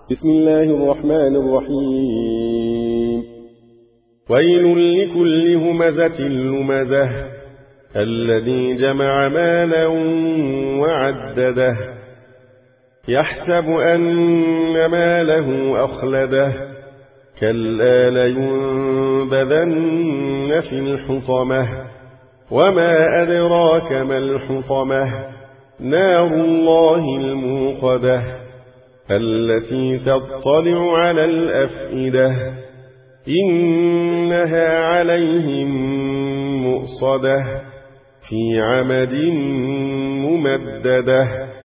بسم الله الرحمن الرحيم. ويل لكل همزة لمزة الذي جمع مالا وعدده يحسب أن ماله أخلده كلا لينبذن في الحطمة وما أدراك ما الحطمة نار الله الموقدة التي تطلع على الأفئدة إنها عليهم مؤصدة في عمد ممددة.